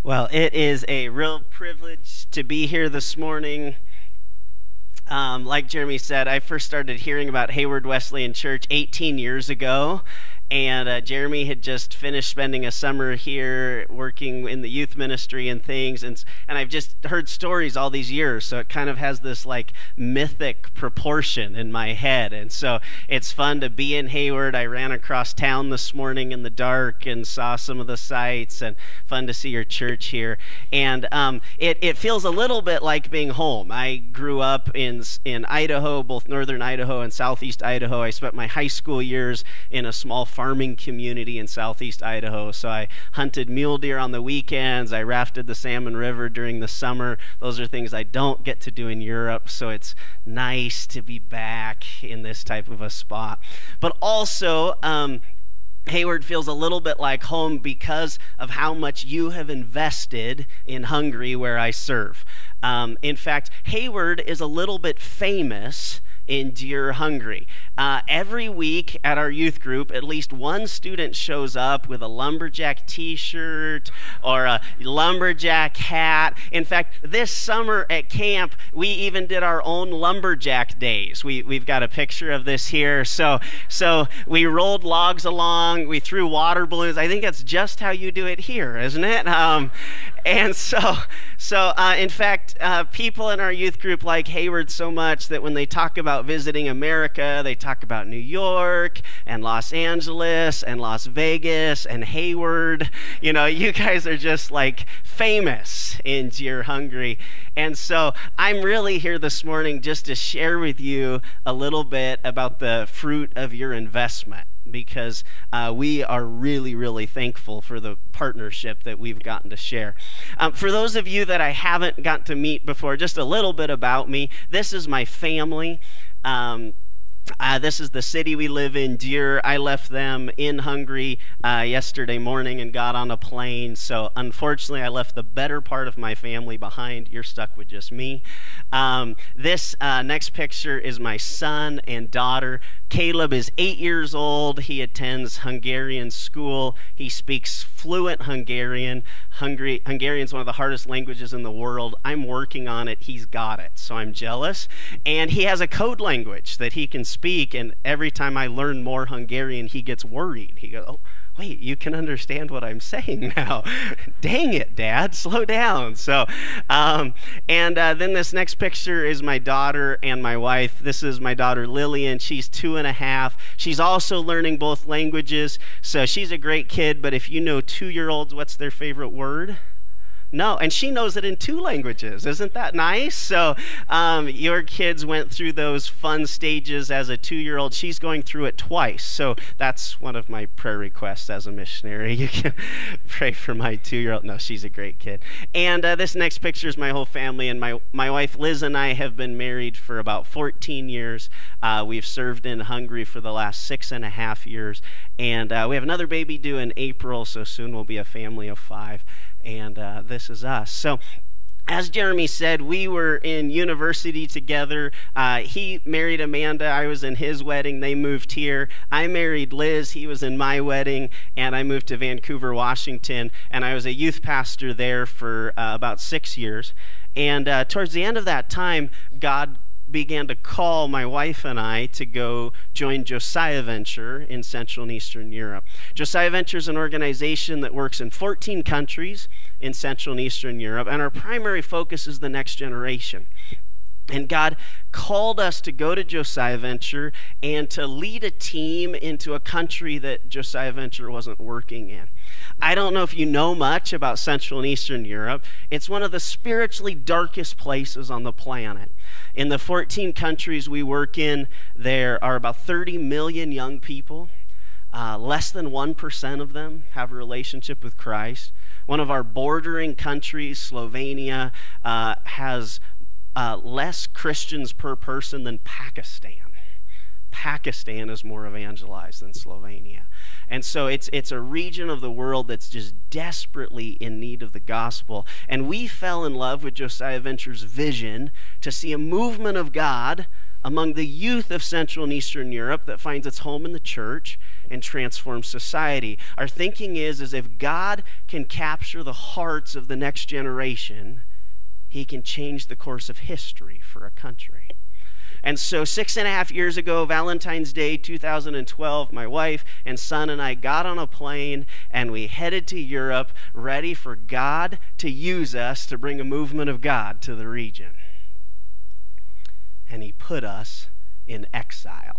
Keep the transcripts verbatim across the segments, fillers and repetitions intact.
Well, it is a real privilege to be here this morning. Um, like Jeremy said, I first started hearing about Hayward Wesleyan Church eighteen years ago, and uh, Jeremy had just finished spending a summer here working in the youth ministry and things, and and I've just heard stories all these years, so it kind of has this like mythic proportion in my head, and so it's fun to be in Hayward. I ran across town this morning in the dark and saw some of the sights, and fun to see your church here, and um, it, it feels a little bit like being home. I grew up in in Idaho, both northern Idaho and southeast Idaho. I spent my high school years in a small farming community in southeast Idaho. So I hunted mule deer on the weekends. I rafted the Salmon River during the summer. Those are things I don't get to do in Europe. So it's nice to be back in this type of a spot. But also, um, Hayward feels a little bit like home because of how much you have invested in Hungary, where I serve. Um, in fact, Hayward is a little bit famous in Deer, Hungary. Uh, every week at our youth group, at least one student shows up with a lumberjack t-shirt or a lumberjack hat. In fact, this summer at camp, we even did our own lumberjack days. We, we've got a picture of this here. So, so we rolled logs along, we threw water balloons. I think that's just how you do it here, isn't it? Um, and so, so uh, in fact, uh, people in our youth group like Hayward so much that when they talk about visiting America, they talk about New York and Los Angeles and Las Vegas and Hayward. You know, you guys are just like famous in Deer, Hungary. And so I'm really here this morning just to share with you a little bit about the fruit of your investment, because uh, we are really, really thankful for the partnership that we've gotten to share. Um, for those of you that I haven't got to meet before, just a little bit about me. This is my family. Um, Uh, this is the city we live in, Deer. I left them in Hungary uh, yesterday morning and got on a plane. So unfortunately, I left the better part of my family behind. You're stuck with just me. Um, this uh, next picture is my son and daughter. Caleb is eight years old. He attends Hungarian school. He speaks fluent Hungarian. Hungary, Hungarian is one of the hardest languages in the world. I'm working on it. He's got it, so I'm jealous. And he has a code language that he can speak, and every time I learn more Hungarian, he gets worried. He goes, oh, wait, you can understand what I'm saying now. Dang it, Dad, slow down. So, um, and uh, then this next picture is my daughter and my wife. This is my daughter, Lillian. She's two and a half. She's also learning both languages, so she's a great kid, but if you know two-year-olds, what's their favorite word? No, and she knows it in two languages. Isn't that nice? So um, your kids went through those fun stages as a two-year-old. She's going through it twice. So that's one of my prayer requests as a missionary. You can pray for my two-year-old. No, she's a great kid. And uh, this next picture is my whole family. And my, my wife Liz and I have been married for about fourteen years. Uh, we've served in Hungary for the last six and a half years. And uh, we have another baby due in April, so soon we'll be a family of five. And uh, this is us. So as Jeremy said, we were in university together. Uh, he married Amanda. I was in his wedding. They moved here. I married Liz. He was in my wedding. And I moved to Vancouver, Washington. And I was a youth pastor there for uh, about six years. And uh, towards the end of that time, God began to call my wife and I to go join Josiah Venture in Central and Eastern Europe. Josiah Venture is an organization that works in fourteen countries in Central and Eastern Europe, and our primary focus is the next generation. And God called us to go to Josiah Venture and to lead a team into a country that Josiah Venture wasn't working in. I don't know if you know much about Central and Eastern Europe. It's one of the spiritually darkest places on the planet. In the fourteen countries we work in, there are about thirty million young people. Uh, less than one percent of them have a relationship with Christ. One of our bordering countries, Slovenia, uh, has Uh, less Christians per person than Pakistan. Pakistan is more evangelized than Slovenia. And so it's it's a region of the world that's just desperately in need of the gospel. And we fell in love with Josiah Venture's vision to see a movement of God among the youth of Central and Eastern Europe that finds its home in the church and transforms society. Our thinking is, is if God can capture the hearts of the next generation, he can change the course of history for a country. And so six and a half years ago, Valentine's Day two thousand twelve, my wife and son and I got on a plane and we headed to Europe, ready for God to use us to bring a movement of God to the region. And he put us in exile.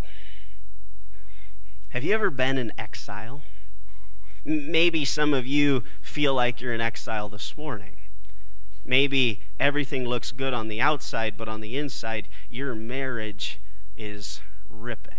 Have you ever been in exile? Maybe some of you feel like you're in exile this morning. Maybe everything looks good on the outside, but on the inside, your marriage is ripping.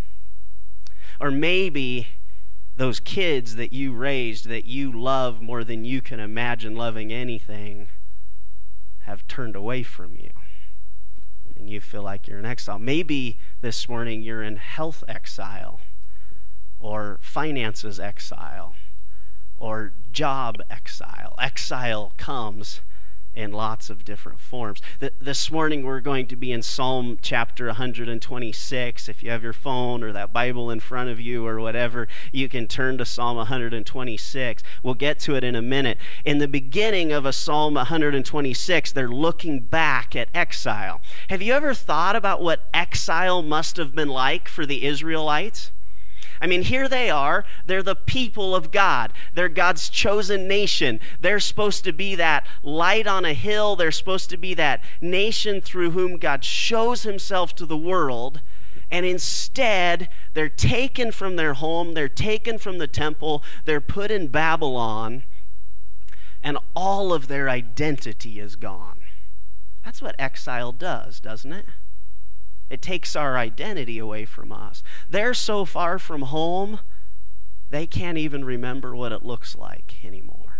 Or maybe those kids that you raised, that you love more than you can imagine loving anything, have turned away from you. And you feel like you're in exile. Maybe this morning you're in health exile, or finances exile, or job exile. Exile comes in lots of different forms. Th- this morning we're going to be in Psalm chapter one twenty-six. If you have your phone or that Bible in front of you or whatever, you can turn to Psalm one twenty-six. We'll get to it in a minute. In the beginning of a Psalm one twenty-six, they're looking back at exile. Have you ever thought about what exile must have been like for the Israelites? I mean, here they are. They're the people of God. They're God's chosen nation. They're supposed to be that light on a hill. They're supposed to be that nation through whom God shows himself to the world. And instead, they're taken from their home. They're taken from the temple. They're put in Babylon. And all of their identity is gone. That's what exile does, doesn't it? It takes our identity away from us. They're so far from home, they can't even remember what it looks like anymore.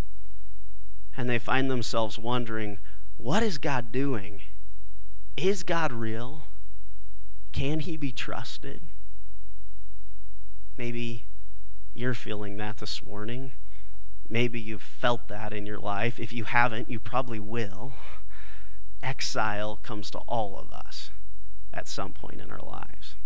And they find themselves wondering, what is God doing? Is God real? Can he be trusted? Maybe you're feeling that this morning. Maybe you've felt that in your life. If you haven't, you probably will. Exile comes to all of us at some point in our lives.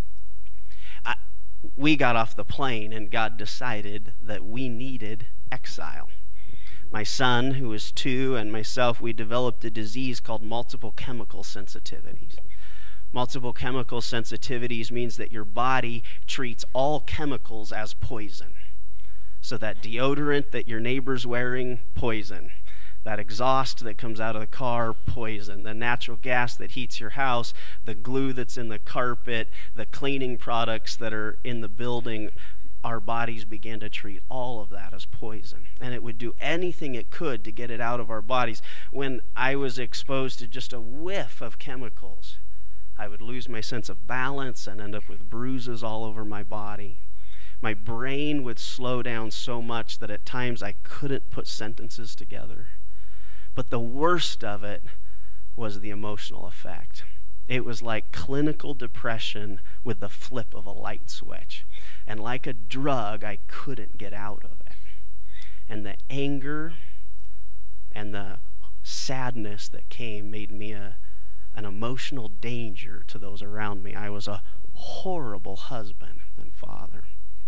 I, we got off the plane and God decided that we needed exile. My son, who is two, and myself, we developed a disease called multiple chemical sensitivities. Multiple chemical sensitivities means that your body treats all chemicals as poison. So that deodorant that your neighbor's wearing, poison. That exhaust that comes out of the car, poison. The natural gas that heats your house, the glue that's in the carpet, the cleaning products that are in the building, our bodies began to treat all of that as poison. And it would do anything it could to get it out of our bodies. When I was exposed to just a whiff of chemicals, I would lose my sense of balance and end up with bruises all over my body. My brain would slow down so much that at times I couldn't put sentences together. But the worst of it was the emotional effect. It was like clinical depression with the flip of a light switch. And like a drug, I couldn't get out of it. And the anger and the sadness that came made me a, an emotional danger to those around me. I was a horrible husband and father.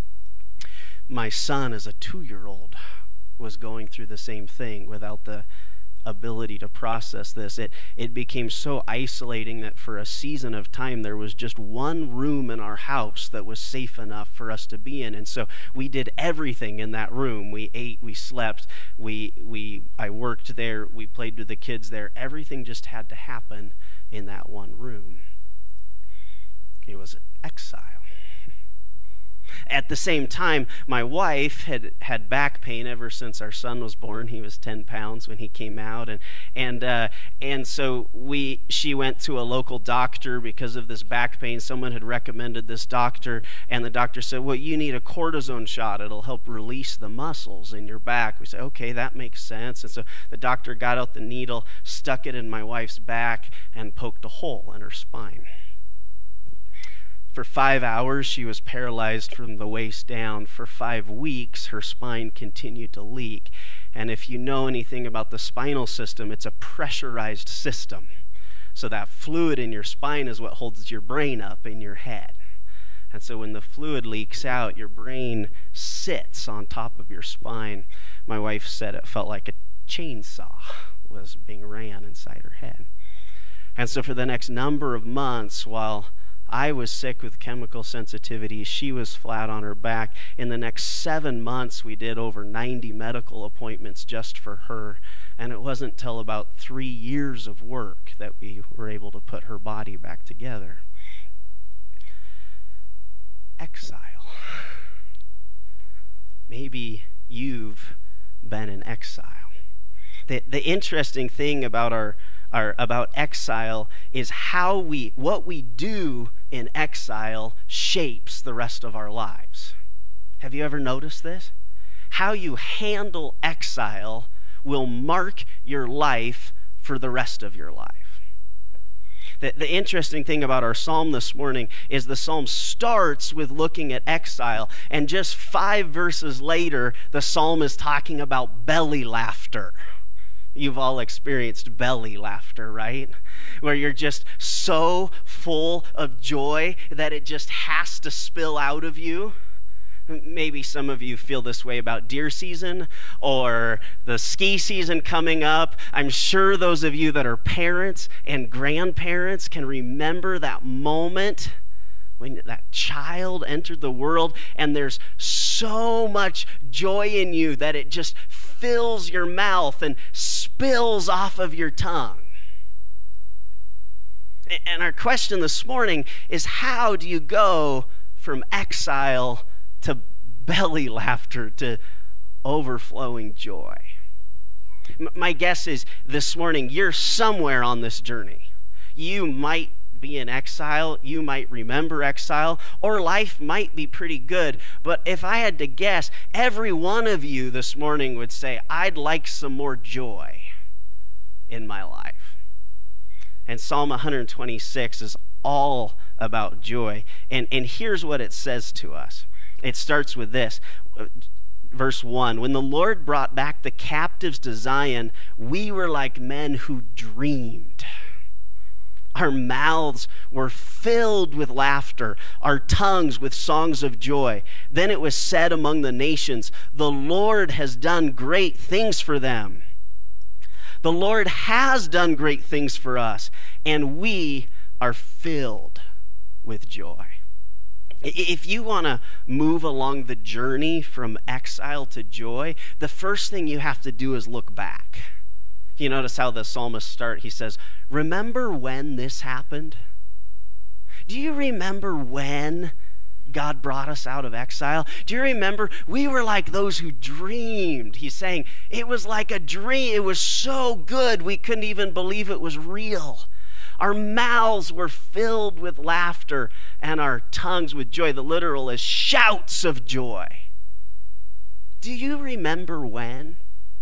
My son, as a two-year-old, was going through the same thing without the ability to process this. It it became so isolating that for a season of time there was just one room in our house that was safe enough for us to be in, and so we did everything in that room. We ate, we slept, we we I worked there, we played with the kids there. Everything just had to happen in that one room. It was exile. At the same time, my wife had had back pain ever since our son was born. He was ten pounds when he came out, and and uh, and so we she went to a local doctor because of this back pain. Someone had recommended this doctor, and the doctor said, "Well, you need a cortisone shot. It'll help release the muscles in your back." We said, "Okay, that makes sense." And so the doctor got out the needle, stuck it in my wife's back, and poked a hole in her spine. For five hours, she was paralyzed from the waist down. For five weeks, her spine continued to leak. And if you know anything about the spinal system, it's a pressurized system. So that fluid in your spine is what holds your brain up in your head. And so when the fluid leaks out, your brain sits on top of your spine. My wife said it felt like a chainsaw was being ran inside her head. And so for the next number of months, while I was sick with chemical sensitivity, she was flat on her back. In the next seven months, we did over ninety medical appointments just for her. And it wasn't till about three years of work that we were able to put her body back together. Exile. Maybe you've been in exile. The, the interesting thing about our, our about exile is how we what we do in exile shapes the rest of our lives. Have you ever noticed this? How you handle exile will mark your life for the rest of your life. The, the interesting thing about our psalm this morning is the psalm starts with looking at exile, and just five verses later, the psalm is talking about belly laughter. You've all experienced belly laughter, right? Where you're just so full of joy that it just has to spill out of you. Maybe some of you feel this way about deer season or the ski season coming up. I'm sure those of you that are parents and grandparents can remember that moment when that child entered the world and there's so much joy in you that it just fills your mouth and spills off of your tongue. And our question this morning is, how do you go from exile to belly laughter, to overflowing joy? M- my guess is this morning you're somewhere on this journey. You might be in exile, you might remember exile, or life might be pretty good. But if I had to guess, every one of you this morning would say, I'd like some more joy in my life. And Psalm one twenty-six is all about joy. And, and here's what it says to us. It starts with this, verse one. When the Lord brought back the captives to Zion, we were like men who dreamed. Our mouths were filled with laughter, our tongues with songs of joy. Then it was said among the nations, the Lord has done great things for them. The Lord has done great things for us, and we are filled with joy. If you want to move along the journey from exile to joy, the first thing you have to do is look back. You notice how the psalmist starts. He says, remember when this happened? Do you remember when God brought us out of exile? Do you remember? We were like those who dreamed. He's saying it was like a dream. It was so good we couldn't even believe it was real. Our mouths were filled with laughter and our tongues with joy. The literal is shouts of joy. Do you remember when?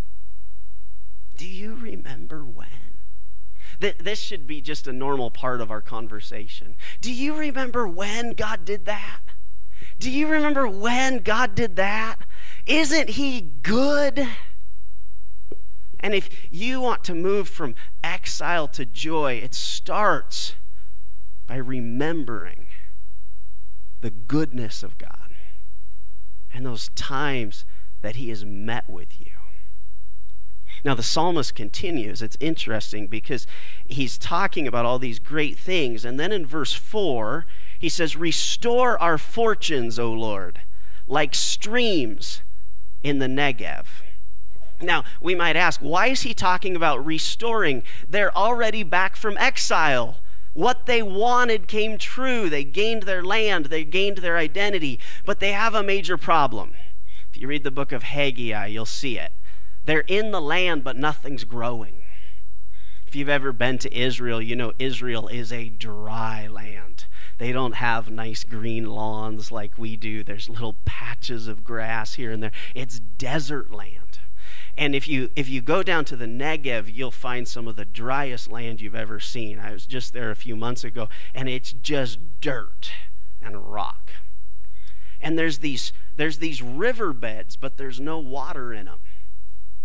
Do you remember when? This should be just a normal part of our conversation. Do you remember when God did that? Do you remember when God did that? Isn't He good? And if you want to move from exile to joy, it starts by remembering the goodness of God and those times that He has met with you. Now, the psalmist continues. It's interesting because he's talking about all these great things. And then in verse four, he says, restore our fortunes, O Lord, like streams in the Negev. Now, we might ask, why is he talking about restoring? They're already back from exile. What they wanted came true. They gained their land. They gained their identity. But they have a major problem. If you read the book of Haggai, you'll see it. They're in the land, but nothing's growing. If you've ever been to Israel, you know Israel is a dry land. They don't have nice green lawns like we do. There's little patches of grass here and there. It's desert land. And if you if you go down to the Negev, you'll find some of the driest land you've ever seen. I was just there a few months ago, and it's just dirt and rock. And there's these there's these riverbeds, but there's no water in them.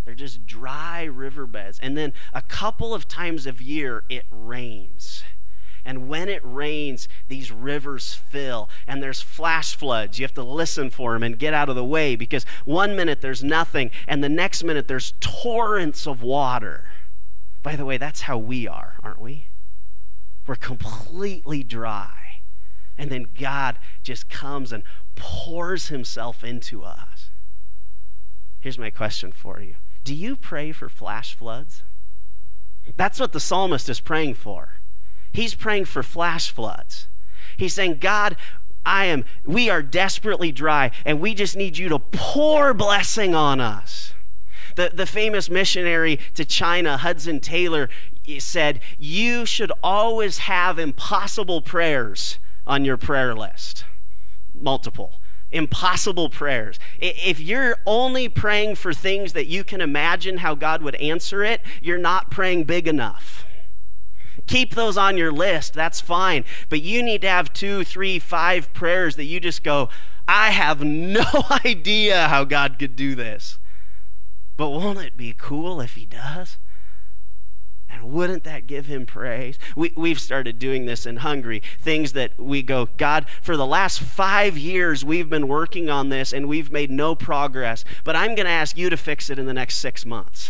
They're just dry riverbeds. And then a couple of times of year, it rains. And when it rains, these rivers fill, and there's flash floods. You have to listen for them and get out of the way, because one minute there's nothing, and the next minute there's torrents of water. By the way, that's how we are, aren't we? We're completely dry. And then God just comes and pours himself into us. Here's my question for you. Do you pray for flash floods? That's what the psalmist is praying for. He's praying for flash floods. He's saying, God, I am, we are desperately dry, and we just need you to pour blessing on us. The, the famous missionary to China, Hudson Taylor, said, you should always have impossible prayers on your prayer list. Multiple. Impossible prayers. If you're only praying for things that you can imagine how God would answer it, you're not praying big enough. Keep those on your list, that's fine. But you need to have two, three, five prayers that you just go, I have no idea how God could do this. But won't it be cool if he does? And wouldn't that give him praise? We, we've started doing this in Hungary. Things that we go, God, for the last five years we've been working on this and we've made no progress. But I'm going to ask you to fix it in the next six months.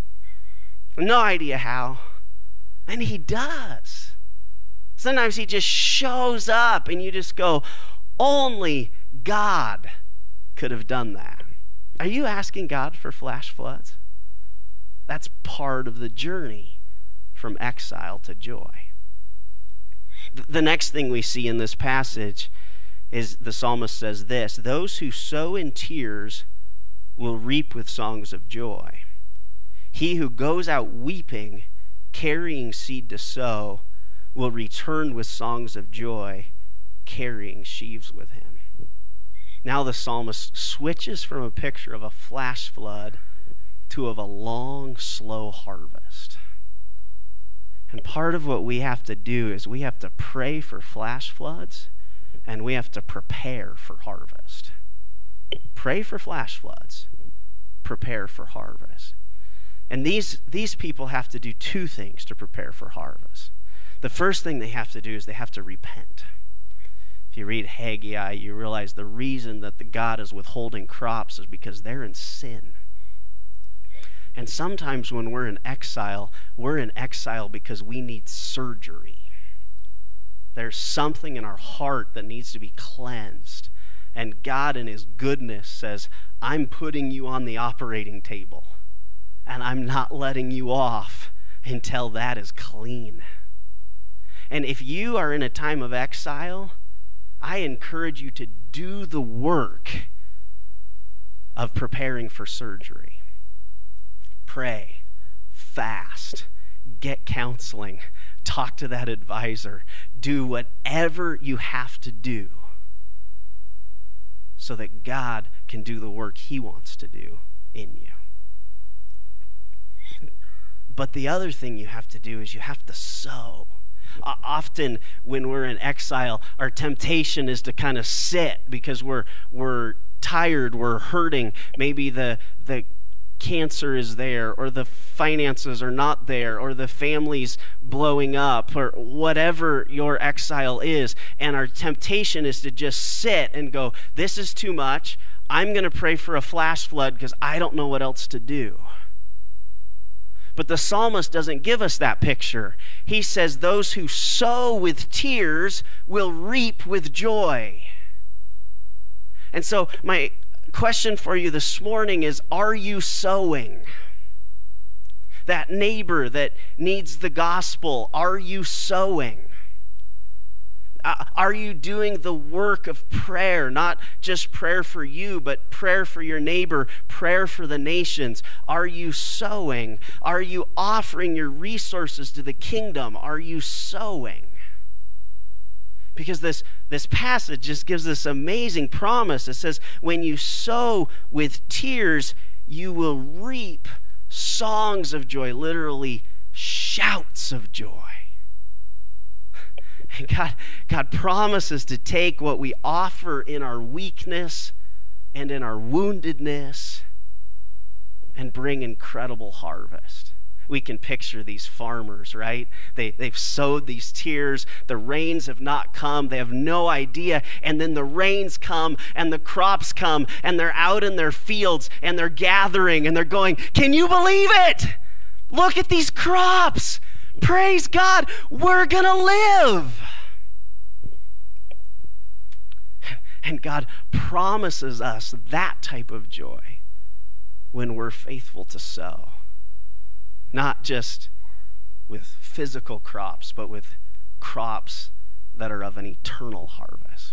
No idea how. And he does. Sometimes he just shows up and you just go, only God could have done that. Are you asking God for flash floods? That's part of the journey from exile to joy. The next thing we see in this passage is the psalmist says this, those who sow in tears will reap with songs of joy. He who goes out weeping, carrying seed to sow, will return with songs of joy, carrying sheaves with him. Now the psalmist switches from a picture of a flash flood to of a long, slow harvest. And part of what we have to do is we have to pray for flash floods, and we have to prepare for harvest. Pray for flash floods, prepare for harvest. And these, these people have to do two things to prepare for harvest. The first thing they have to do is they have to repent. If you read Haggai, you realize the reason that the God is withholding crops is because they're in sin. And sometimes when we're in exile, we're in exile because we need surgery. There's something in our heart that needs to be cleansed. And God in his goodness says, I'm putting you on the operating table. And I'm not letting you off until that is clean. And if you are in a time of exile, I encourage you to do the work of preparing for surgery. Pray, fast, get counseling, talk to that advisor, do whatever you have to do so that God can do the work he wants to do in you. But the other thing you have to do is you have to sow. Uh, often when we're in exile, our temptation is to kind of sit because we're we're tired, we're hurting. Maybe the the cancer is there, or the finances are not there, or the family's blowing up, or whatever your exile is. And our temptation is to just sit and go, this is too much. I'm going to pray for a flash flood because I don't know what else to do. But the psalmist doesn't give us that picture. He says those who sow with tears will reap with joy. And so my question for you this morning is, are you sowing? That neighbor that needs the gospel, are you sowing? Uh, are you doing the work of prayer? Not just prayer for you, but prayer for your neighbor, prayer for the nations. Are you sowing? Are you offering your resources to the kingdom? Are you sowing? Because this, this passage just gives this amazing promise. It says, when you sow with tears, you will reap songs of joy, literally shouts of joy. And God, God promises to take what we offer in our weakness and in our woundedness, and bring incredible harvest. We can picture these farmers, right? They, they've sowed these tears. The rains have not come. They have no idea. And then the rains come and the crops come and they're out in their fields and they're gathering and they're going, can you believe it? Look at these crops. Praise God. We're going to live. And God promises us that type of joy when we're faithful to sow. Not just with physical crops, but with crops that are of an eternal harvest.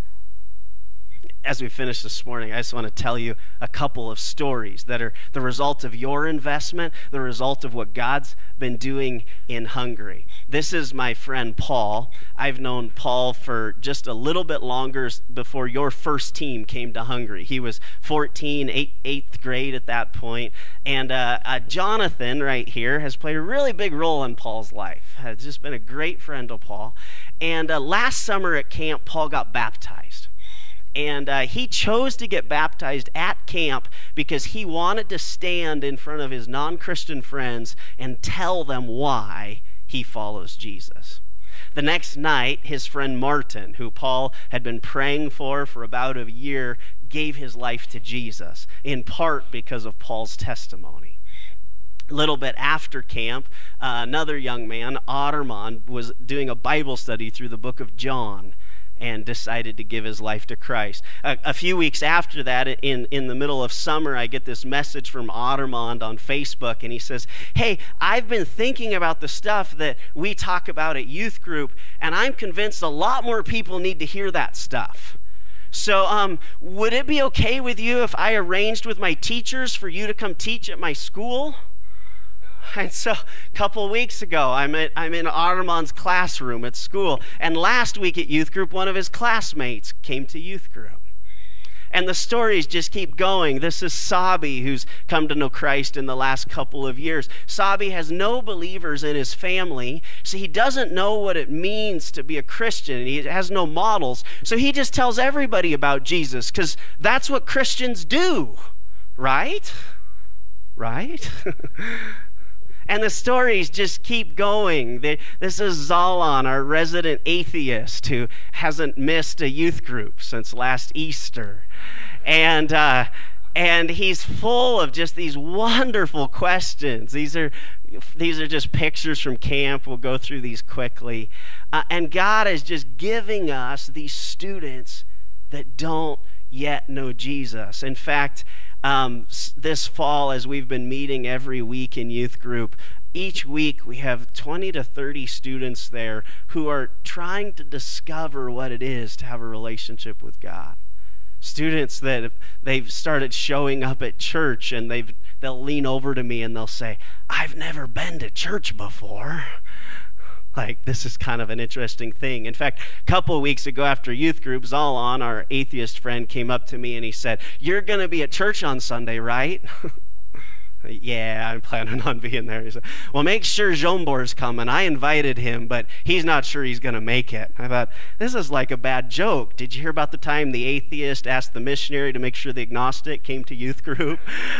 As we finish this morning, I just want to tell you a couple of stories that are the result of your investment, the result of what God's been doing in Hungary. This is my friend Paul. I've known Paul for just a little bit longer before your first team came to Hungary. He was fourteen, eight, eighth grade at that point. And uh, uh, Jonathan right here has played a really big role in Paul's life. Has just been a great friend of Paul. And uh, last summer at camp, Paul got baptized. And uh, he chose to get baptized at camp because he wanted to stand in front of his non-Christian friends and tell them why he follows Jesus. The next night, his friend Martin, who Paul had been praying for for about a year, gave his life to Jesus, in part because of Paul's testimony. A little bit after camp, uh, another young man, Otterman, was doing a Bible study through the book of John and decided to give his life to Christ. A, a few weeks after that, in, in the middle of summer, I get this message from Ottermond on Facebook, and he says, hey, I've been thinking about the stuff that we talk about at youth group, and I'm convinced a lot more people need to hear that stuff. So um, would it be okay with you if I arranged with my teachers for you to come teach at my school? And so a couple weeks ago, I'm, at, I'm in Otterman's classroom at school. And last week at youth group, one of his classmates came to youth group. And the stories just keep going. This is Sabi, who's come to know Christ in the last couple of years. Sabi has no believers in his family, so he doesn't know what it means to be a Christian. He has no models. So he just tells everybody about Jesus, because that's what Christians do, right? Right? And the stories just keep going. This is Zalan, our resident atheist, who hasn't missed a youth group since last Easter. And uh, and he's full of just these wonderful questions. These are these are just pictures from camp. We'll go through these quickly. Uh, and God is just giving us these students that don't yet know Jesus. In fact, Um, this fall, as we've been meeting every week in youth group, each week we have twenty to thirty students there who are trying to discover what it is to have a relationship with God. Students that they've started showing up at church, and they've they'll lean over to me and they'll say, I've never been to church before. Like, this is kind of an interesting thing. In fact, a couple of weeks ago after youth group, Zalan, our atheist friend, came up to me and he said, you're going to be at church on Sunday, right? Yeah, I'm planning on being there. He said, well, make sure Jombor's coming. I invited him, but he's not sure he's going to make it. I thought, this is like a bad joke. Did you hear about the time the atheist asked the missionary to make sure the agnostic came to youth group?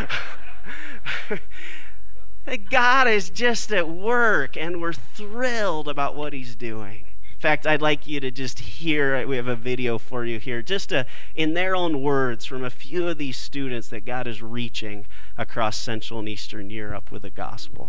God is just at work, and we're thrilled about what he's doing. In fact, I'd like you to just hear, we have a video for you here, just a, in their own words from a few of these students that God is reaching across Central and Eastern Europe with the gospel.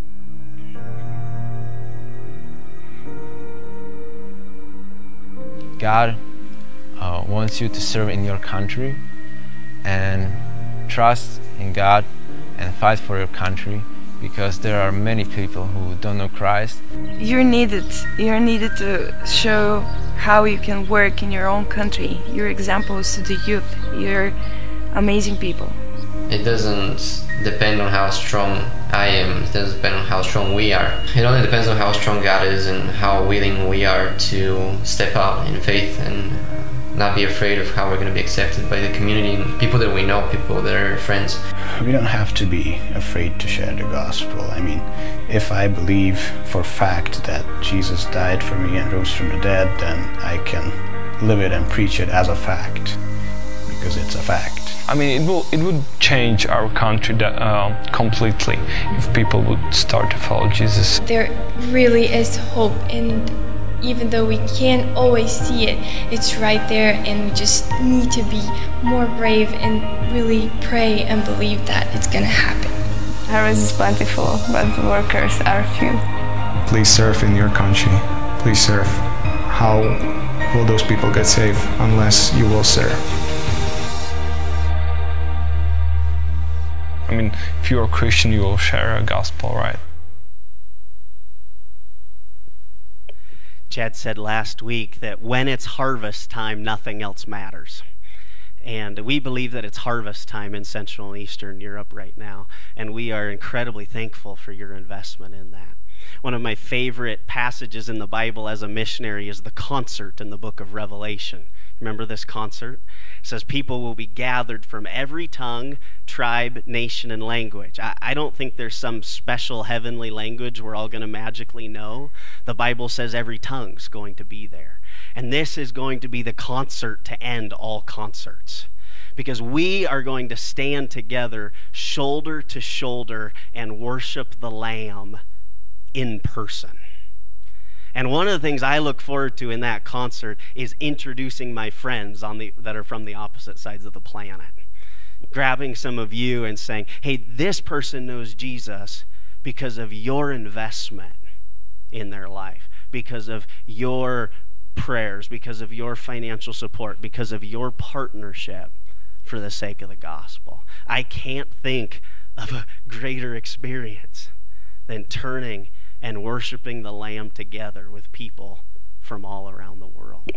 God uh, wants you to serve in your country and trust in God and fight for your country, because there are many people who don't know Christ. You're needed. You're needed to show how you can work in your own country. You're examples to the youth. You're amazing people. It doesn't depend on how strong I am. It doesn't depend on how strong we are. It only depends on how strong God is and how willing we are to step out in faith and not be afraid of how we're going to be accepted by the community and people that we know, people that are friends. We don't have to be afraid to share the gospel. I mean, if I believe for fact that Jesus died for me and rose from the dead, then I can live it and preach it as a fact, because it's a fact. I mean, it will it would change our country that, uh, completely if people would start to follow Jesus. There really is hope, and even though we can't always see it, it's right there, and we just need to be more brave and really pray and believe that it's going to happen. Harvest is plentiful, but the workers are few. Please serve in your country. Please serve. How will those people get saved unless you will serve? I mean, if you're a Christian, you will share a gospel, right? Chad said last week that when it's harvest time, nothing else matters. And we believe that it's harvest time in Central and Eastern Europe right now, and we are incredibly thankful for your investment in that. One of my favorite passages in the Bible as a missionary is the concert in the book of Revelation. Remember this concert? It says people will be gathered from every tongue, tribe, nation, and language. I, I don't think there's some special heavenly language we're all going to magically know. The Bible says every tongue's going to be there. And this is going to be the concert to end all concerts. Because we are going to stand together shoulder to shoulder and worship the Lamb in person. And one of the things I look forward to in that concert is introducing my friends on the that are from the opposite sides of the planet. Grabbing some of you and saying, hey, this person knows Jesus because of your investment in their life, because of your prayers, because of your financial support, because of your partnership for the sake of the gospel. I can't think of a greater experience than turning and worshiping the Lamb together with people from all around the world.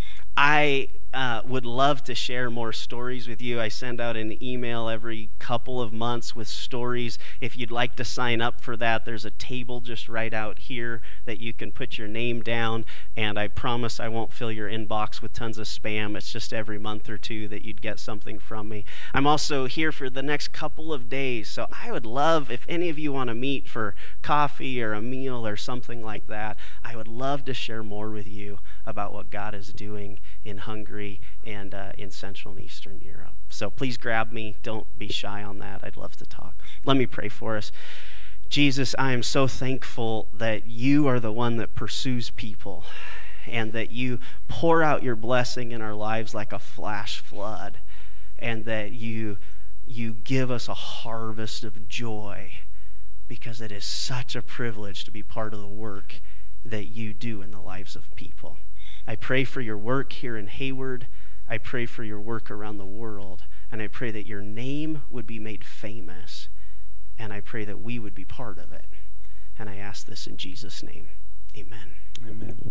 I uh, would love to share more stories with you. I send out an email every couple of months with stories. If you'd like to sign up for that, there's a table just right out here that you can put your name down, and I promise I won't fill your inbox with tons of spam. It's just every month or two that you'd get something from me. I'm also here for the next couple of days, so I would love if any of you want to meet for coffee or a meal or something like that. I would love to share more with you about what God is doing in Hungary and uh, in Central and Eastern Europe. So please grab me. Don't be shy on that. I'd love to talk. Let me pray for us. Jesus, I am so thankful that you are the one that pursues people and that you pour out your blessing in our lives like a flash flood, and that you, you give us a harvest of joy because it is such a privilege to be part of the work that you do in the lives of people. I pray for your work here in Hayward. I pray for your work around the world. And I pray that your name would be made famous. And I pray that we would be part of it. And I ask this in Jesus' name. Amen. Amen.